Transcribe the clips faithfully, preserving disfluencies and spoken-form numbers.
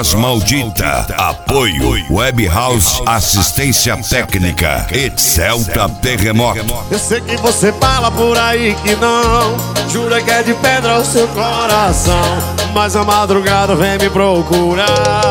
Cross Maldita, apoio Web House, assistência técnica, Excelta Terremoto. Eu sei que você fala por aí que não, jura que é de pedra o seu coração, mas a madrugada vem me procurar.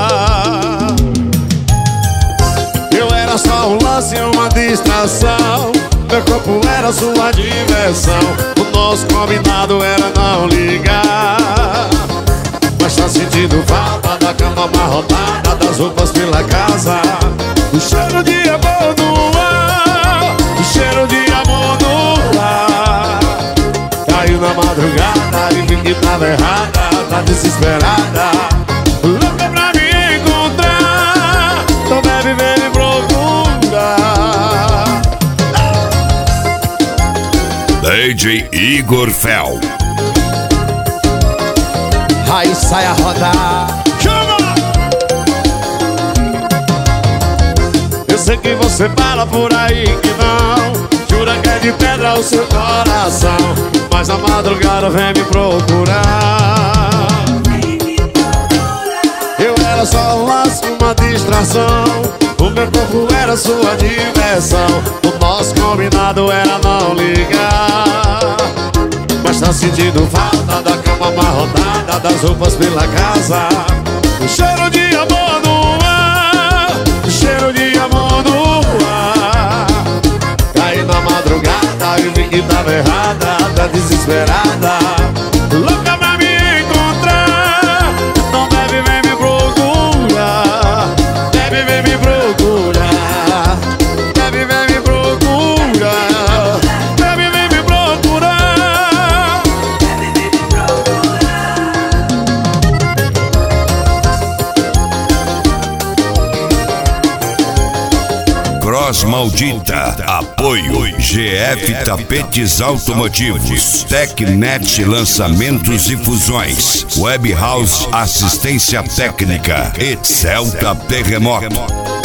Eu era só um lance, uma distração, meu corpo era sua diversão, o nosso combinado era não ligar. Mas tá sentindo falta da cama amarrotada, das roupas pela casa, o cheiro de amor no ar, o cheiro de amor no ar. Caiu na madrugada e vi que tava errada, tá desesperada, louca pra me encontrar, então deve ver me procurar. D J Igor Fel. Aí sai a rodar. Chama! Eu sei que você fala por aí que não, jura que é de pedra o seu coração, mas a madrugada vem me procurar. Eu era só um laço, uma distração, o meu corpo era sua diversão, o nosso combinado era não ligar. Mas tá sentindo falta da cama amarrotada, das roupas pela casa, o cheiro de amor no ar, o cheiro de amor no ar. Caí na madrugada e vi que tava errada, tá desesperada, louca pra me encontrar, não deve vir me procurar, deve vir me procurar, deve vir me procurar, deve vir me procurar. Cross Maldita, apoio G F Tapetes Automotivos, Tecnet Lançamentos e Fusões, Web House, assistência técnica, Excelta Terremoto.